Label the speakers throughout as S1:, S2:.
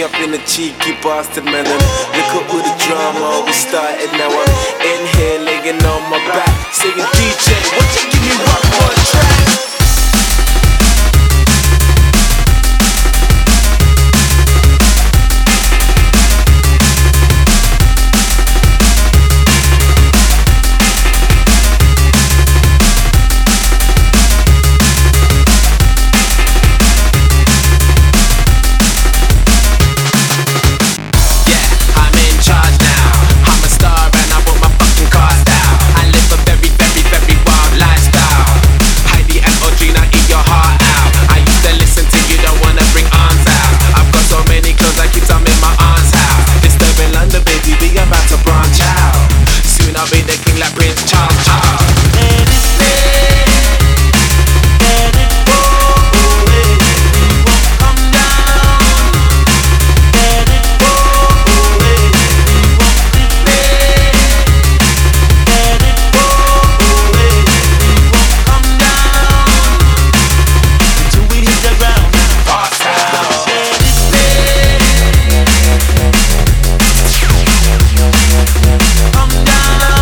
S1: me up in a cheeky bastard melon. Look at all the drama we started. Now I'm in here laying on my back, saying DJ, won't you give me one more track? I'll be the king like Prince Charles. Let it play, let it go away. We won't come down. Let it go away. We won't delay. Let it go away. We won't come down until we hit the ground. Pass out. Let it play. Come down.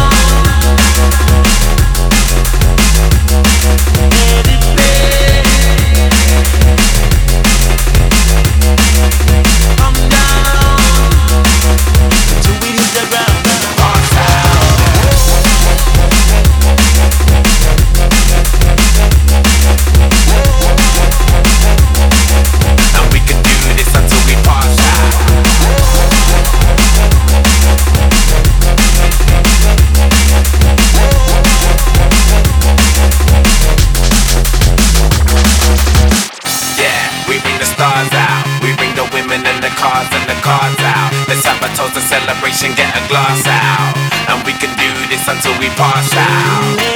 S1: Let's have a toast, a celebration, get a glass out, and we can do this until we pass out.